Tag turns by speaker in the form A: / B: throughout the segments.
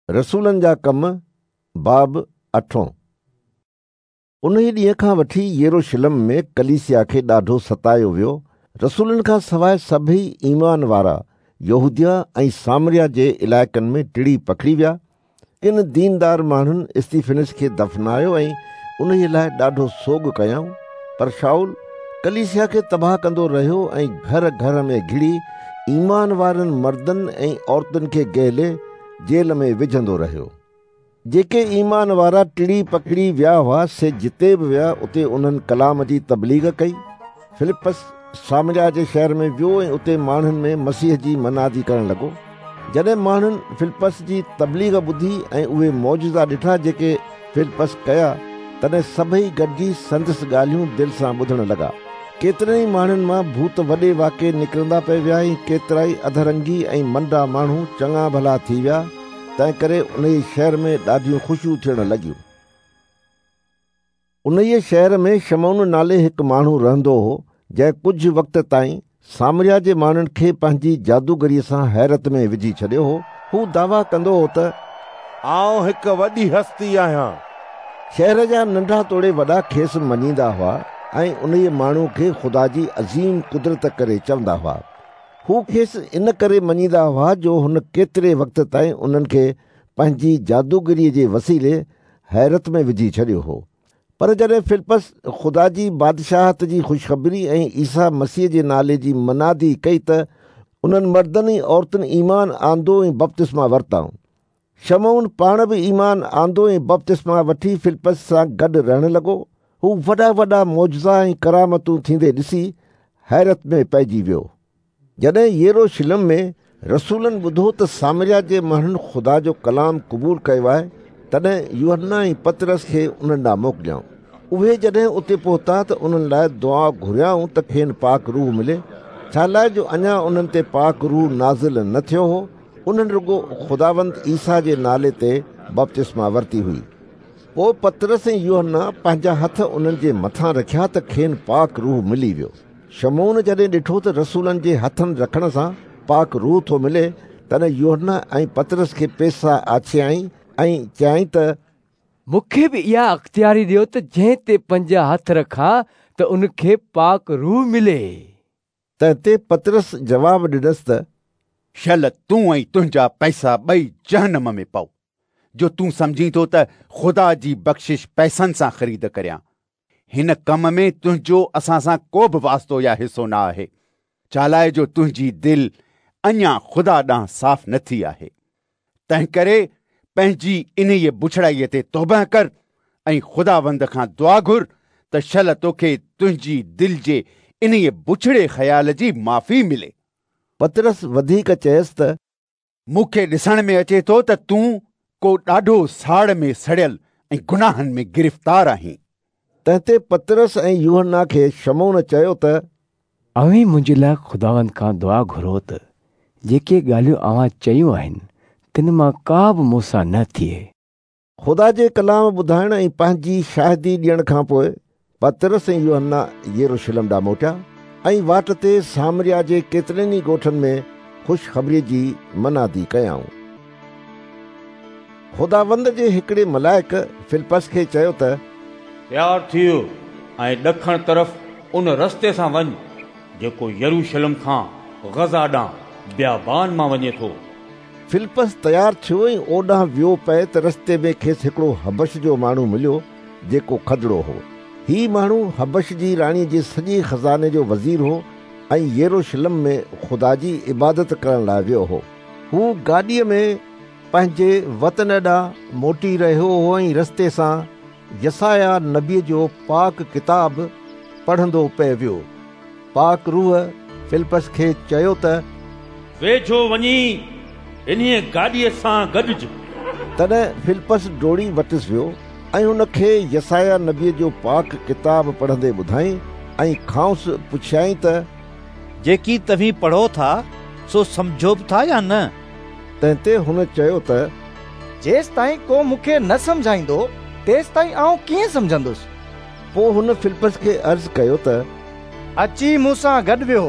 A: रसूलनि जा कम बाब 8। उन ई ॾींहं खां वठी यरूशलेम में कलीसिया खे ॾाढो सतायो वियो। रसूलनि खां सवाइ सभई ईमान वारा यहूदिया ऐं सामरिया जे इलाइक़नि में टिड़ी पखड़ी विया। किन दीनदार माण्हुनि स्टीफनस खे दफ़नायो ऐं उन लाइ ॾाढो सोग कयऊं। पर शाऊल कलीसिया खे तबाह कंदो रहियो ऐं घर घर में घिड़ी ईमान वारनि मर्दनि ऐं औरतुनि खे गहले जेल में विझंदो रहियो। जेके ईमान वारा टिड़ी पकड़ी विया हुआ से जिते बि विया उते उन्हनि कलाम जी तबलीग कई। फिलिपस सामरिया जे शहर में वियो ऐं उते माण्हुनि में मसीह जी मनादी करण लॻो। जॾहिं माण्हुनि फिलिपस जी तबलीग ॿुधी ऐं उहे मौजूदा ॾिठा जेके फिलिपस कया, तॾहिं सभई गॾिजी संदसि ॻाल्हियूं दिलि सां ॿुधण लॻा। केतिरनि ई माण्हुनि मां भूत वॾे वाके निकिरंदा पिया विया ऐं केतिरा ई अधरंगी ऐं मंडा माण्हू चङा भला थी विया। तंहिं करे उन ई शहर में ॾाढियूं ख़ुशियूं थियण लॻियूं। उन ई शहर में शमौन नाले हिकु माण्हू रहंदो हो, जंहिं कुझु वक़्त ताईं सामरिया जे माण्हुनि खे पंहिंजी जादूगरीअ सां हैरत में विझी छॾियो हो। हू दावा कंदो हो त
B: आउं हिकु वॾी हस्ती आहियां।
A: शहर जा नंढा तोड़े वॾा खेसि मञींदा हुआ ऐं उन ई माण्हू खे ख़ुदा जी अज़ीम कुदरत करे चवंदा हुआ। हू खेसि इन करे मञींदा हुआ जो हुन केतिरे वक़्त ताईं उन्हनि खे पंहिंजी जादूगरीअ जे वसीले हैरत में विझी छॾियो हो। पर जॾहिं फिलिपस ख़ुदा जी बादशाहत जी ख़ुशख़बरी ऐं ईसा मसीह जे नाले जी मनादी कई त उन्हनि मर्दनि ऐं औरतुनि ईमान आंदो ऐं बपतिस्मा वरिताऊं। शमौन पाण बि ईमान आंदो ऐं बपतिस्मा वठी फिलिपस सां गॾु रहण लॻो। हू वॾा वॾा मौजज़ा ऐं करामतूं थींदे ॾिसी हैरत में पइजी वियो। जॾहिं यरूशलेम में रसूलनि ॿुधो त सामरिया जे माण्हुनि ख़ुदा जो कलाम क़बूल कयो आहे, तॾहिं यूहन्ना ऐं पतरस खे उन्हनि ॾांहुं मोकिलियऊं। उहे जॾहिं उते पहुता त उन्हनि लाइ दुआ घुरियाऊं त खेनि पाक रूह मिले। छा लाइ जो अञा उन्हनि ते पाक रूह नाज़िल न थियो हो। उन्हनि रुगो ख़ुदावंद ईसा जे नाले ते बपतिस्मा वरिती हुई। पोइ पतरस ऐं यूहन्ना पंहिंजा हथ उन्हनि जे मथां रखिया त खेनि पाक रूह मिली वियो। शमौन जॾहिं ॾिठो त रसूलनि जे हथनि रखण सां पाक रूह थो मिले, तॾहिं यूहन्ना ऐं पतरस खे पेसा आछियाई ऐं चयाईं त
C: मूंखे बि इहा अख़्तियारी ॾियो त जंहिं ते पंहिंजा हथ रखा त उनखे पाक रूह मिले।
A: तंहिं ते पतरस जवाबु ॾिनसि त
D: शल तूं ऐं तुंहिंजा पैसा ॿई जहनम में पओ, जो तूं सम्झी थो त ख़ुदा जी बख़्शिश पैसनि सां ख़रीद करियां। हिन कम में तुंहिंजो असां सां को बि वास्तो या हिसो न आहे। चालाए जो तुंहिंजी दिलि अञा ख़ुदा ॾांहुं साफ़ न थी आहे। तंहिं करे पंहिंजी इन्हीअ बुछड़ाईअ ते तौबह कर ऐं ख़ुदावंद खां दुआ घुर त शल तोखे तुंहिंजी दिलि जे इन्हीअ बुछड़े ख़्याल जी माफ़ी मिले।
A: पतरस वधीक चयसि त
D: मूंखे ॾिसण में अचे थो त तूं को ॾाढो साड़ में सड़ियल ऐं गुनाहनि में गिरफ़्तार आहीं।
A: तंहिं ते पतरस ऐं यूहन्ना खे शमौन चयो त
C: अव्हां मुंहिंजे लाइ ख़ुदावंद खां दुआ घुरो त जेके ॻाल्हियूं अव्हां चयूं आहिनि तिन मां का बि मूंसां न थिए।
A: ख़ुदा जे कलाम ॿुधाइण ऐं पंहिंजी शाहिदी ॾियण खां पोइ पतरस ऐं यूहन्ना यरूशलेम ॾांहुं मोटिया ऐं वाट ते सामरिया जे केतिरनि ई ॻोठनि में ख़ुशख़बरीअ जी मनादी कयाऊं। ख़ुदावंद जे हिकिड़े मलाइक फिलिपस खे चयो त
B: तयारु थियो ऐं ॾखण तरफ़ उन रस्ते सां वञ जेको यरूशलेम खां गज़ा ॾांहुं बियाबान मां वञे थो।
A: फिलिपस तयारु थियो ऐं ओॾांहुं वियो पए त रस्ते में खेसि हिकिड़ो हबश जो माण्हू मिलियो जेको खदड़ो हो। ही माण्हू हबश जी राणीअ जे सॼे ख़ज़ाने जो वज़ीर हो ऐं यरूशलेम में ख़ुदा जी इबादत करण लाइ वियो हो। हू गाॾीअ में पंहिंजे वतन ॾांहुं मोटी रहियो हो ऐं रस्ते सां यसाया नबीअ जो पाक किताब पढ़ंदो पियो वियो। पाक रूह फिलिपस खे चयो त
B: वेझो वञी इन्हीअ गाॾीअ सां गॾिज।
A: तॾहिं फिलिपस डोड़ी वटिसि वियो ऐं हुन खे यसाया नबीअ जो पाक किताब पढ़ंदे ॿुधाई ऐं खांउसि पुछियाईं त
E: जेकी तव्हीं पढ़ो था सो सम्झो बि था या न?
A: तंहिं ते हुन चयो त
F: जेसि ताईं को मूंखे न सम्झाईंदो तेसि ताईं आउं कीअं सम्झंदुसि।
A: पोइ हुन फिलिपस खे अर्ज़ु कयो त
F: अची मूंसां गॾु वियो।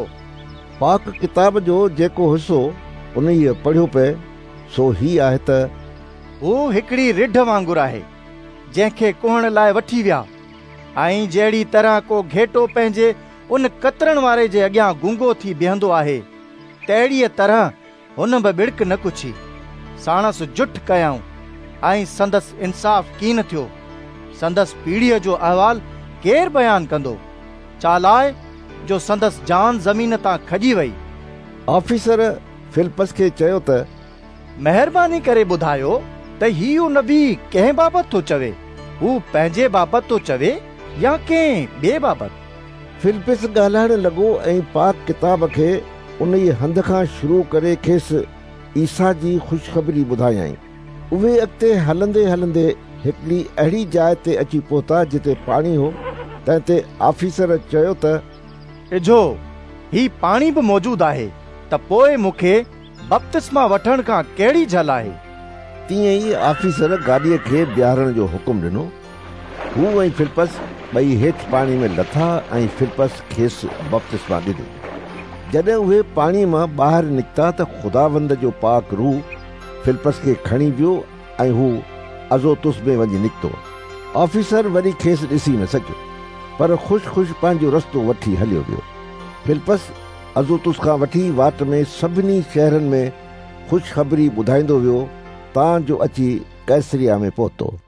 A: पाक किताब जो जेको हिसो उन पढ़ियो पए सो ही आहे त
F: हू हिकिड़ी रिढ वांगुरु आहे जंहिंखे कुहण लाइ वठी विया, ऐं जहिड़ी तरह को घेटो पंहिंजे उन कतरण वारे जे अॻियां गूंगो थी बीहंदो आहे, तहिड़ीअ तरह हुन बि बिड़क न कुछी। साणस जुठ कयाऊं ऐं संदसि इंसाफ़ कीन थियो। संदसि पीढ़ीअ जो अहवाल केरु बयान कंदो? चालाए जो संदसि जान ज़मीन तां खॼी वई।
A: ऑफिसर फिलिपस खे चयो त
F: महिरबानी करे ॿुधायो त हीउ नबी कंहिं बाबति थो चवे? हू पंहिंजे बाबति थो चवे या कंहिं ॿिए बाबति?
A: फिलिपस ॻाल्हाइण लॻो ऐं पाक किताब खे उन जे हंध खां शुरू करे खेसि ईसा जी ख़ुशख़बरी ॿुधायई। उहे अॻिते हलंदे हलंदे हिकिड़ी अहिड़ी जाइ ते अची पहुता जिते पाणी हो। तंहिं ते ऑफिसर चयो त
F: इजो ही पाणी बि मौजूद आहे, त पोइ मूंखे बपतिस्मा वठण खां कहिड़ी झल आहे?
A: तीअं ई ऑफिसर गाॾीअ खे बीहारण जो हुकुम ॾिनो। हू ऐं फिलिपस ॿई हेठि पाणी में लथा ऐं फिलिपस खेसि बपतिस्मा ॾिनी। जॾहिं उहे पाणी मां ॿाहिरि निकिता त ख़ुदावंद जो पाक रूह फिलिपस खे खणी वियो ऐं हू अज़ोतुस में वञी निकितो। ऑफिसर वरी खेसि ॾिसी न सघियो, पर ख़ुशि पंहिंजो रस्तो वठी हलियो वियो। फिलिपस अज़ोतुस खां वठी वाट में सभिनी शहरनि में ख़ुशख़बरी ॿुधाईंदो वियो तां जो अची कैसरिया में पहुतो।